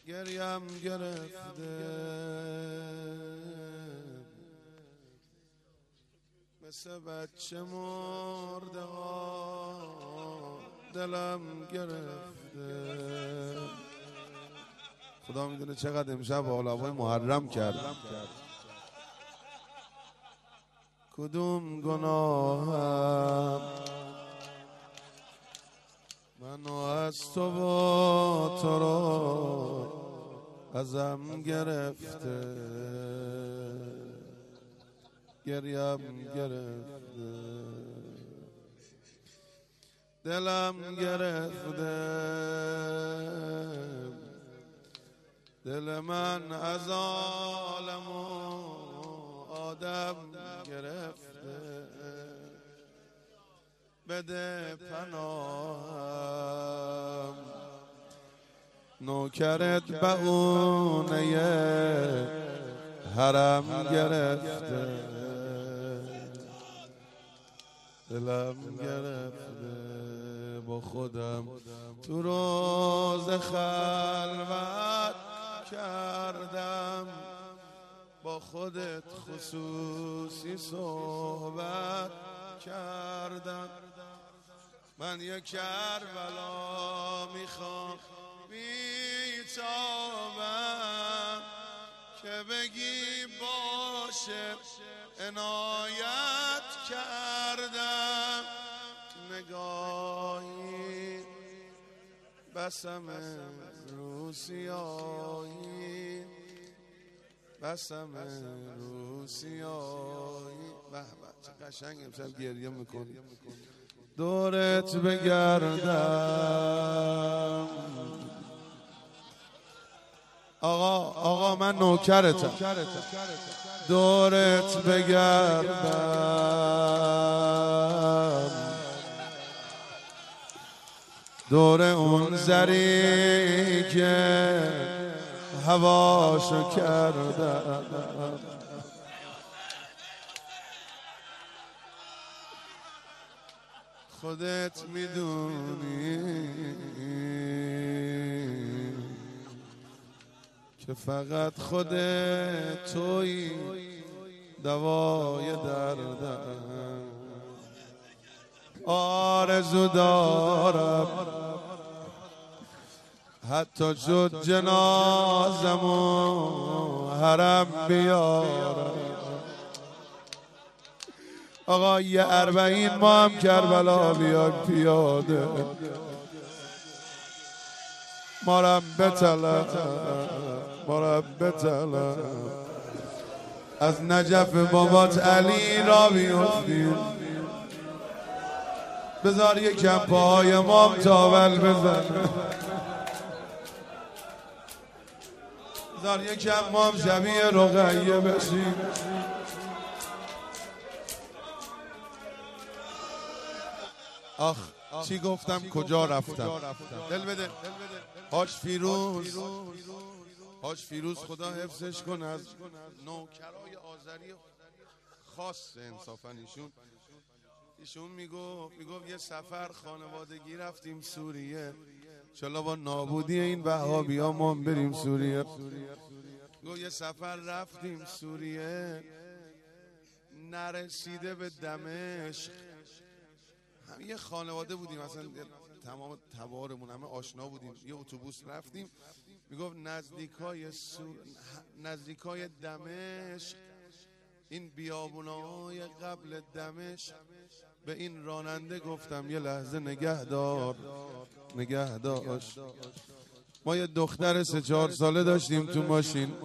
گریم گرفته مثل بچه مرده ها دلم گرفته. خدا میدونه چقدر امشب حالهوای محرم کردم. کدوم گناهم منو از تو و تو رو ازم گرفته. گریم گرفته دلم گرفته دل من از عالم و آدم گرفته. بده پناهم نوکرت بهونه حرم گرفته. دلم گرفته با خودم تو روز خلوت کردم با خودت خصوصی صحبت کردم. من یک کربلا میخوام بیتابم که بگی باشه عنایت کردم. نگاهی بسم رو سیاهی بسم رو سیاهی. به به چه قشنگ امشب گریه میکنی. دورت بگردم آقا من نوکرتم. دورت بگردم دور اون زری که هواشو کردم. خودت میدونی که فقط خودت توی دوای دردم. آرزو دارم حتی شد جنازم و حرم بیارم. آقا یه 40 ما هم کربلا بیاد پیاده مارم بتلم از نجف بابات علی را بیفتیم. بذار یکم پاهای مام تاول بزن. بذار یکم مام شبیه رقیه بشیم. آخ چی گفتم کجا رفتم. دل بده حاج فیروز خدا حفظش کن از نوکرای آذری خاص انصافا. ایشون میگفت یه سفر خانوادگی رفتیم سوریه انشالله با نابودی این وهابیا ما بریم سوریه. گفت یه سفر رفتیم سوریه نرسیده به دمشق هم یه خانواده بودیم اصلا تمام تبارمون همه آشنا بودیم. یه اتوبوس رفتیم میگفت نزدیکای دمشق این بیابونای قبل دمشق به این راننده گفتم یه لحظه نگه داشت. ما یه دختر 3-4 ساله داشتیم تو ماشین.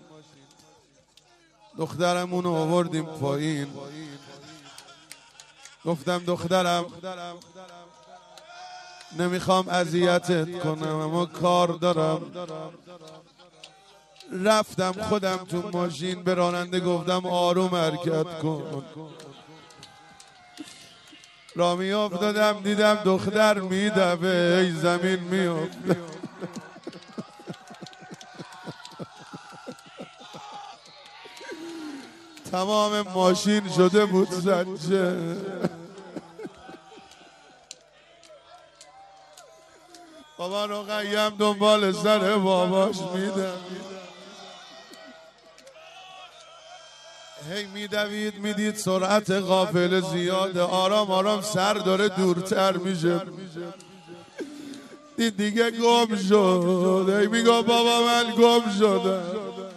دخترمون رو آوردیم پایین. گفتم دخترم نمیخوام اذیتت کنم اما کار دارم. رفتم خودم تو ماشین به راننده گفتم آروم حرکت کن. را می افتادم دیدم دختر میدوه ای زمین میافت. تمام ماشین شده بود زنجه. بابا رقیم دنبال سر باباش میدم، هی میدوید میدید سرعت قافله زیاده، آرام آرام سر داره دورتر میشه، دید دیگه گم شد، هی میگه بابا من گم شدم.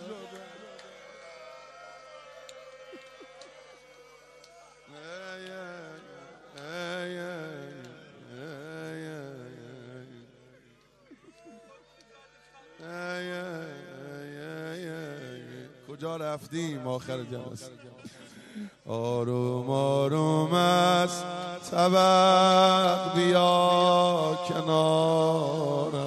کجا رفتیم آخر جلسه؟ آروم آروم از طبق بیا کنارم،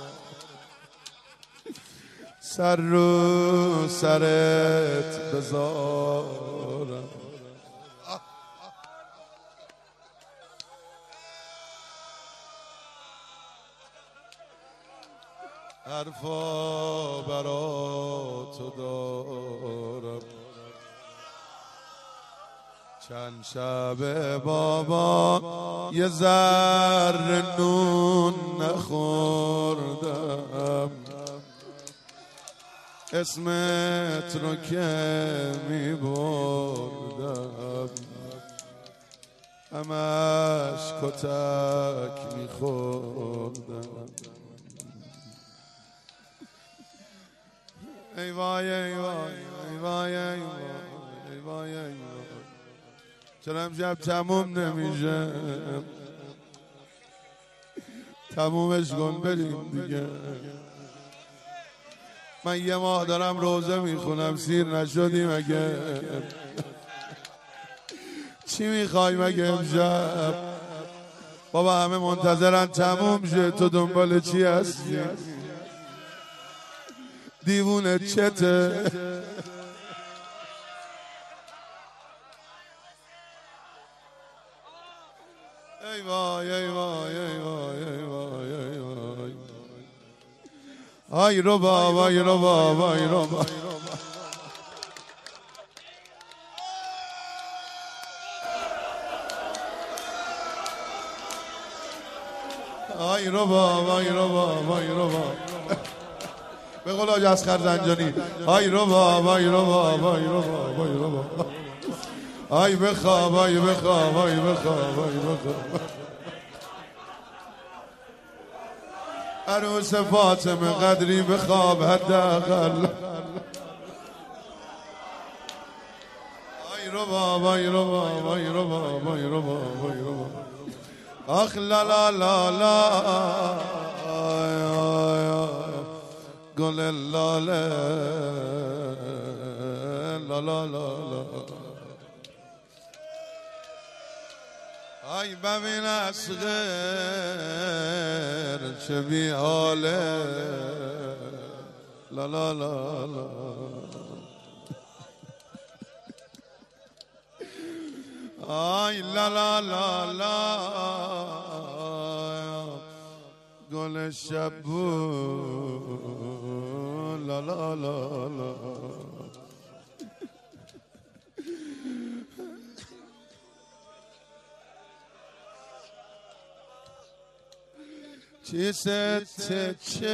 سر رو سرت بذارم. حرفا برا تو دارم، چند شب بابا یه ذره نون نخوردم، اسمت رو که می بردم، همش کتک می خوردم. ای وای ای وای ای وای ای وای ای وای ای وای، چرا امشب تموم نمیشه؟ تمومش کن بریم دیگه. من یه ماه دارم روزه میخونم، سیر نشدی مگه؟ چی میخوای مگه امشب؟ بابا همه منتظرن تموم شه، تو دنبال چی هستی؟ دیوونه چته؟ ای وای ای وای ای وای ای وای ای وای، آی رو بابا ای رو بابا ای رو بابا، آی رو بابا ای رو بابا ای رو بابا، به قول حاج اصغر زنجانی، آی رو بابا ای رو بابا ای رو بابا ای رو بابا، آی بخواب آی بخواب آی بخواب آی بخواب. عروس فاطمه قدری بخواب حداقل، آی رو بابا ای رو بابا ای رو بابا ای رو بابا ای رو بابا، آخ لا لا لا لا گل لاله لا لا لا لا، آی ببین اصغر چه بی حاله لا لا لا لا، آی لا لا لا لا گل شبو لا لا لا لا، چی ست چش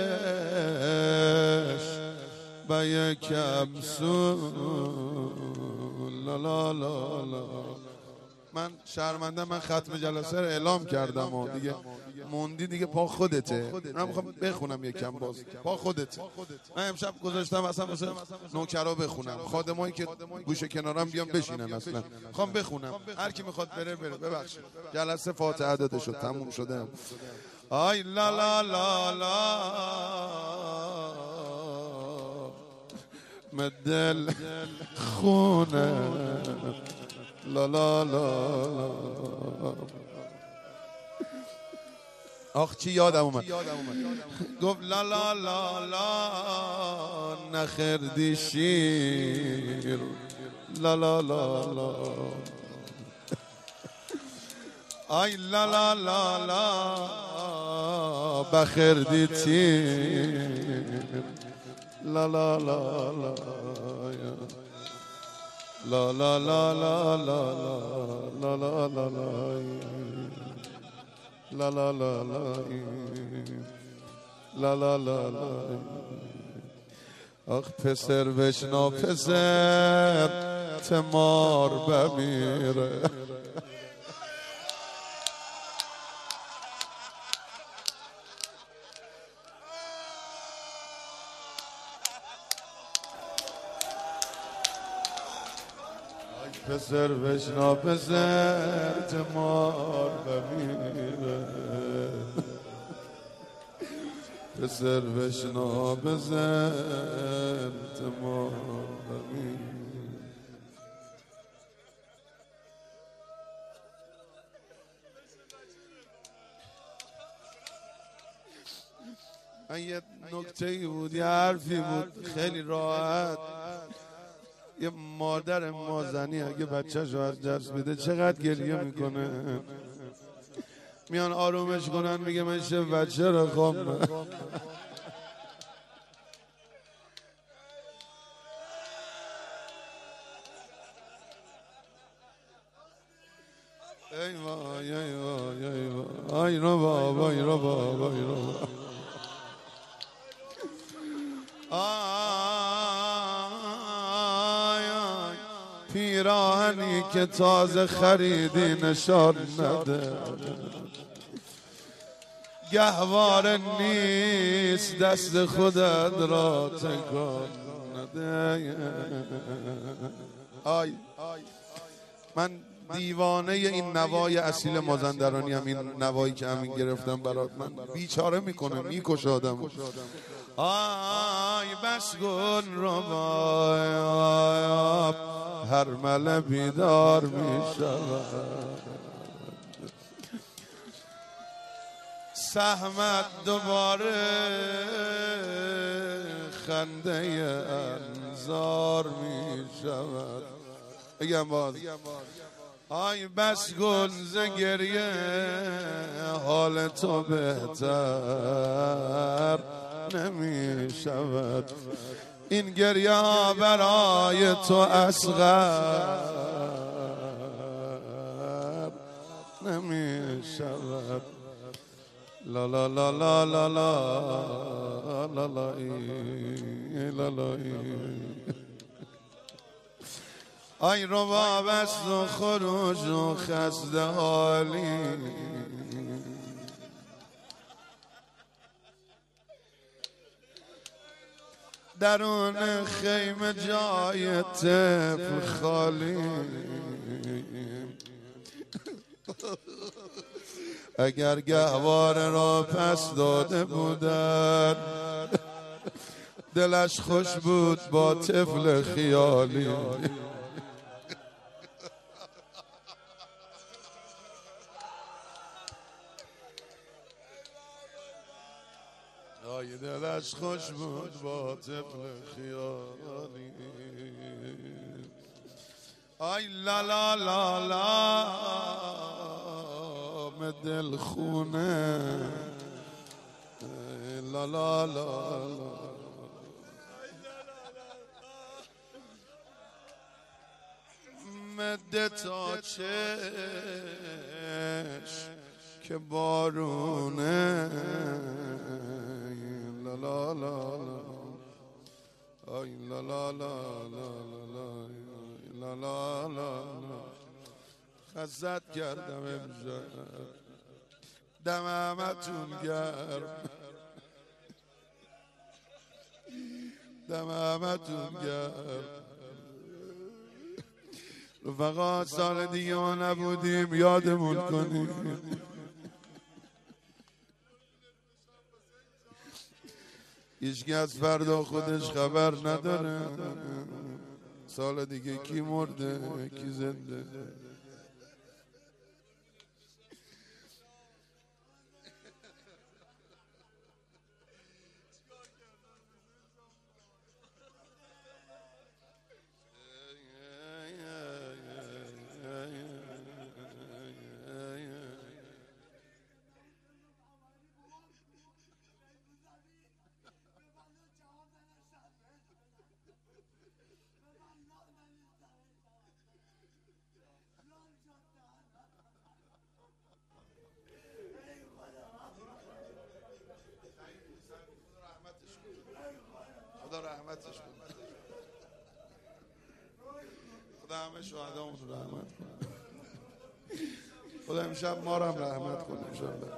با یکم سو لا لا لا لا. من شرمنده، من ختم جلسه رو اعلام کردم و دیگه موندی دیگه، پا خودته. من میخوام بخونم یکم باز، پا خودته. من امشب گذاشتم اصلا واسه نوکرا بخونم، خادمایی که گوشه کنارم بیان بشینن، اصلا میخوام بخونم، هر کی میخواد بره بره. ببخشید جلسه فاتحه داده شد، تموم شده. آی لا لا لا لا مدل خونه لا لا لا لا. آخ چی یادم اومد، گفت لا لا لا لا نخردی شیر لا لا لا لا، آی لا لا لا لا بخردی تیر لا لا لا لا لا لا لا لا لا لا لا لا لا. لا لا لا لا لا لا لا لا. آخ پسر بشنا پسر تمار بمیره. پسر بشنا پسر تمار بمیره. پسر بشنا پسر تمار بمیره. یه نکته‌ای بود، یه حرفی بود خیلی راحت. یه مادر مازنی اگه بچه‌شو از دست بده چقدر گریه میکنه، میان آرومش کنن، میگه من چه بچه رو خوام. ای وای ای وای ای وای ای رو بابا ای رو بابا ای رو بابا. پیراهنی که تازه خریدی نشان نده، گهواره نیست دست خودت را تکان نده. آی من دیوانه این نوای اصیل مازندرانی هم، این نوایی که همین گرفتم برات، من بیچاره میکنه، میکشه آدم. آی بس گل رو با هر مله بیدار میشود، سهمت دوباره خنده انظار میشود. بگم باز آی بس گل ز گریه حال تو بهتر نمی شود، این گریه ها برای تو اصغر نمی شود. لا لا لا لا لا لا لا لا لا لا. آی رباب است و خروش و خسته حالی، درون خیمه جای طفل خالی. اگر گهواره را پس داده بودن دلش خوش بود با طفل خیالی. آی دلش خوش بود با طفل خیالی. آی لا لا لا لا دل خونه، لا لا لا لا. مده تا چشم که بارونه، لا لا لا لا. آی لا لا لا لا لا لا لا لا. خزت کردم امشب دم همتون گرم، دم همتون گرم. رفقا سال دیگه ما نبودیم یادمون کنیم. هیچکی از فردا خودش خبر نداره، سال دیگه کی مرده کی زنده. رحمتش کنه. خدا همه شهدامون رو رحمت کنه. خدا امشب ما رو هم رحمت کنه انشالله.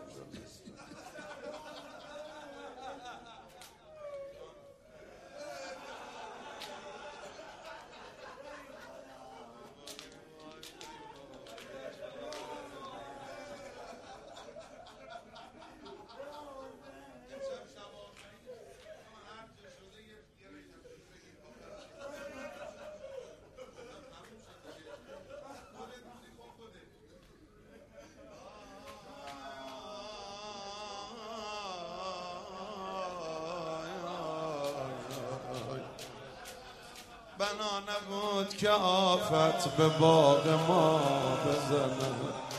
بنا نبود که آفت به باغ ما بزنه،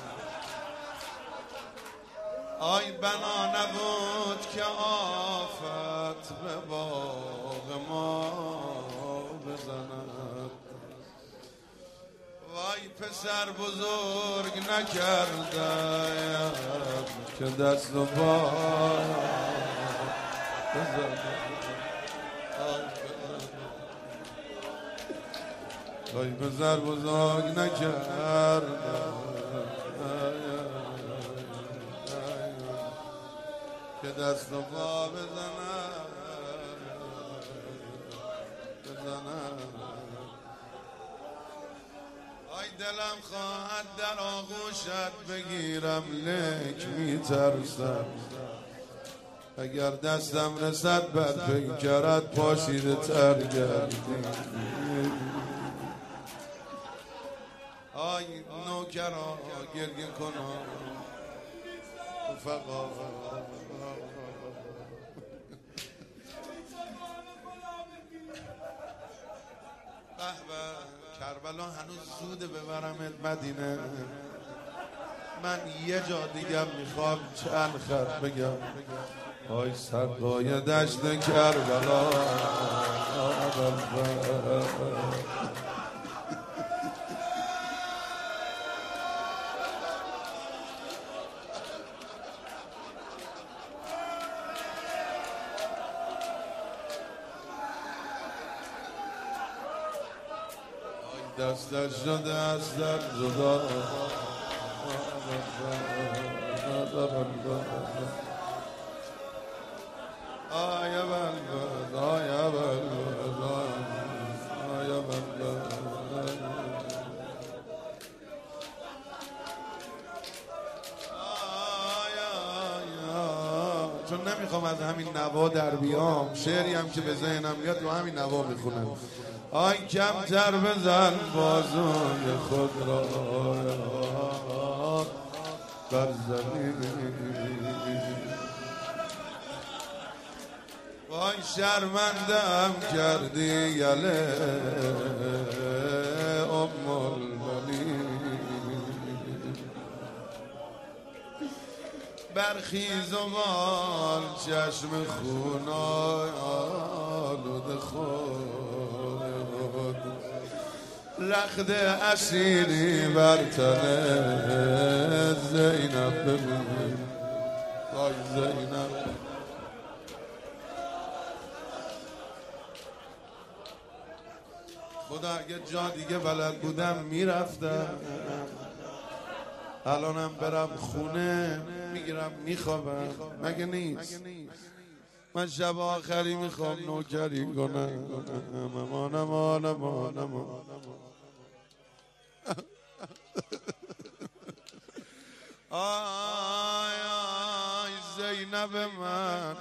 آی بنا نبود که آفت به باغ ما بزند. وای پسر بزرگ نکردم که دست و پا بزند. وای پسر بزرگ نکردم که دست و پا بزنم. آی دلم خواهد در آغوشت بگیرم لیک میترسم، اگر دستم رسد بر پیکرت پاشیده تر گردی. آی نوکرا گریه کنم رفقا، کربلا هنوز زوده ببرمت مدینه. من یه جا دیگه میخوام چند خط بگم. آی سقای دشت کربلا، دستش شده از در جدا. آیا بلبل آیا بلبل آیا بلبل. چون نمیخوام از همین نوا در بیام، شعری هم که به ذهنم میاد رو همین نوا میخونم. آی کمتر بزن بازوی خود را بر زمین، وای شرمندم کردی گله ام المنین. برخیز و مال چشم خون آلود خود، رخت اسیری بر تن زینب ببین. وای زینب خدا اگه جا دیگه بلد بودم میرفتم، الانم برم خونه میگیرم میخوابم. مگه نیست؟ من شب آخری میخوام نوکری کنم. امان. آی زینب من،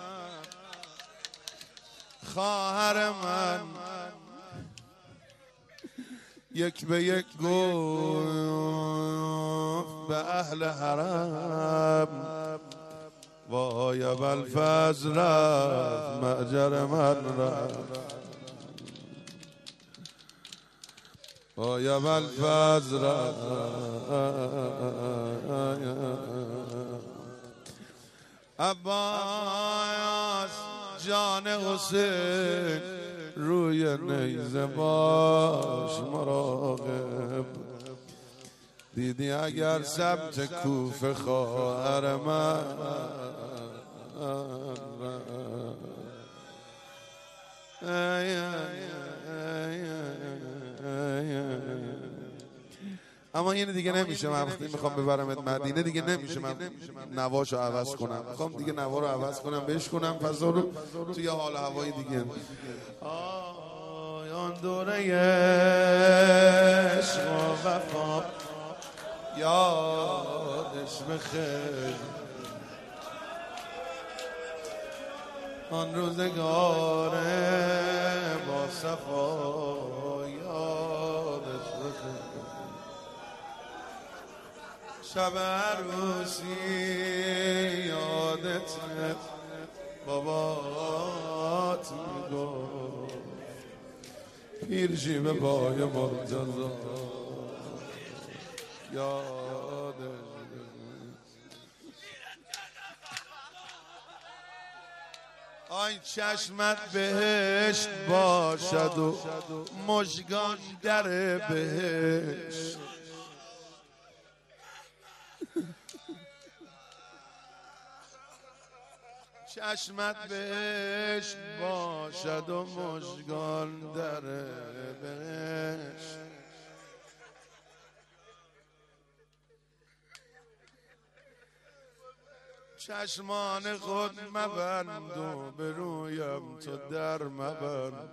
خواهر من، یک به یک گفت به اهل حرم وای ابوالفضل رفت مأجر من رفت. وای ابوالفضل رفت عباس جان حسین روی نیزه باش مراقب. دیدی اگر سمت کوفه خواهر من اما اینه دیگه نمیشه، من وقتی میخوام ببرمت مدینه دیگه نمیشه من نواشو عوض کنم، میخوام دیگه نوا رو عوض کنم بشکنم فضا رو توی حال هوای دیگه. آن دوره عشق و وفا یادش بخیر، آن روزگار با صفا یادش بخیر، شب عروسی یادت بابات میگفت پیرشی به پای مرتضی یادش. آی چشمت بهشت باشد و مژگان در بهشت، چشمت بهشت باشد و مژگان در بهشت، چشمان خود مبند و به رویم تو در مبند.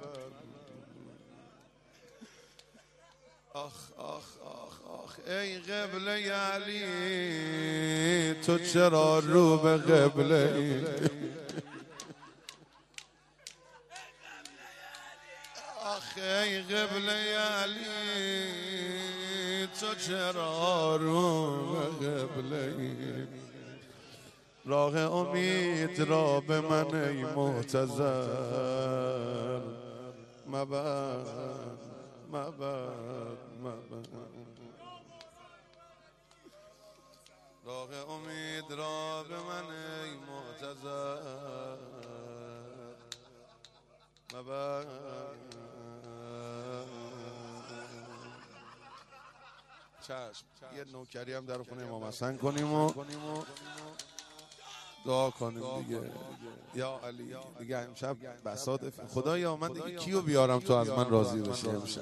آخ آخ آخ آخ ای قبله علی تو چرا رو به قبله ای؟ آخ ای قبله علی تو چرا رو به قبله ای؟ راه امید را به من ای معتذر مبند مبند مبند، راه امید را به من ای معتذر مبند. چشم یه نوکری هم در خونه امام حسن کنیم و دعا کنیم دیگه. یا علی دیگه امشب بساط خدایا من دیگه کیو بیارم تو از من راضی بشی امشب؟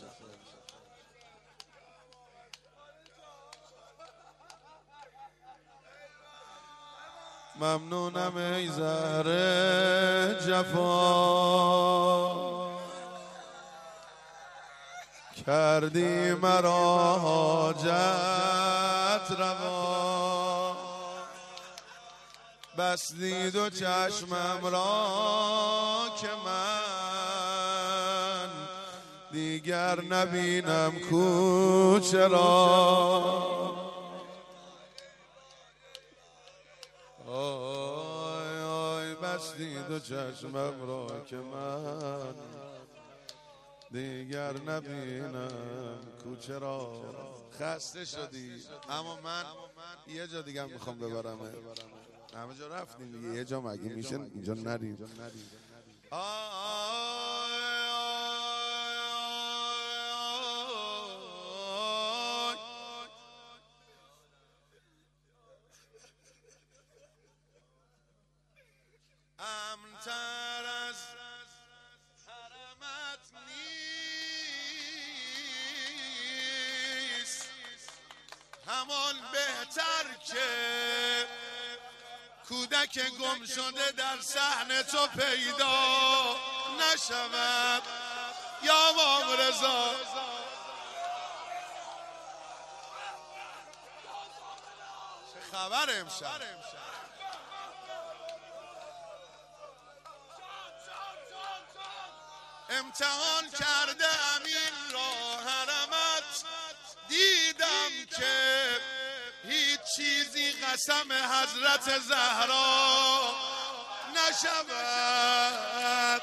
ممنونم ای زهر جفا کردی مرا حاجت روا، بستی دو چشمم را که من دیگر نبینم کوچه را. آی آی بستی دو چشمم را که من دیگر نبینم کوچه را. خسته شدی اما من یه جا دیگه هم میخوام ببرم. همه جا رفتیم دیگه، یه جا مگه میشه اینجا نریم؟ امتر از حرمت نیست، همان بهتر که کودک گم شده در صحن تو پیدا نشود. یا امام رضا چه خبر امشب؟ امتحان کرده امین را حرمت، دیدم که هیچ چیزی قسم حضرت زهرا نشود.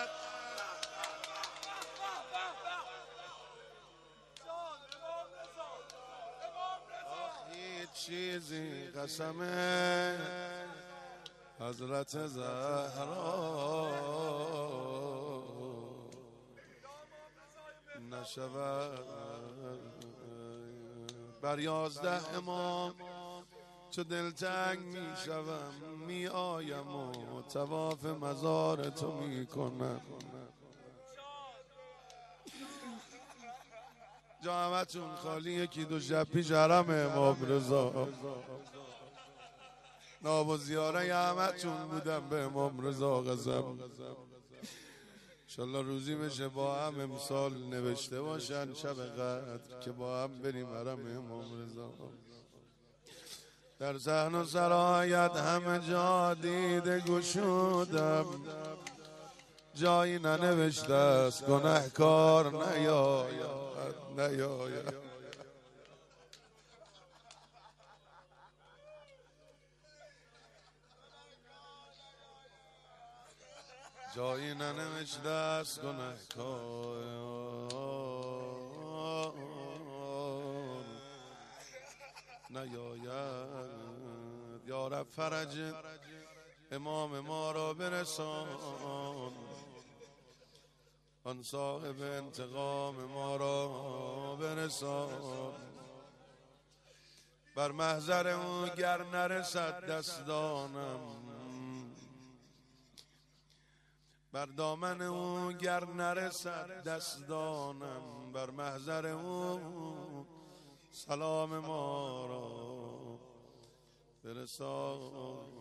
هیچ چیزی قسم حضرت زهرا نشود. بر 11 امام چو دلتنگ می شوم می آیم و طواف مزار تو می کنم. جا همتون خالی. یکی دو شب پیش حرم امام رضا ناب و زیاره همتون بودم به امام رضا قسم. انشالله روزی بشه با هم امسال نوشته باشن شب قدر که با هم بریم حرم امام رضا. در صحن و سرایت همه جا دیده گشودم، جایی ننوشته است گنهکار نیاید. جایی ننوشته است گنهکار نیاید. یا رب فرج امام ما را برسان، آن صاحب انتقام ما را برسان. بر محضر او گر نرسد دستانم، بر دامن او گر نرسد دستانم. بر محضر او سلام ما را برسان.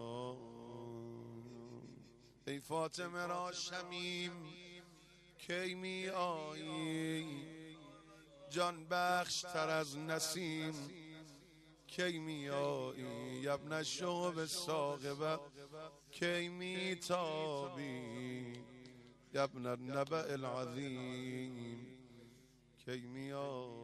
ای فاطمه را شمیم کی می آیی، جان بخش تر از نسیم کی می آیی. ابن الشهب ثاقبه کی می تابی، ابن النبأ العظیم کی می آیی.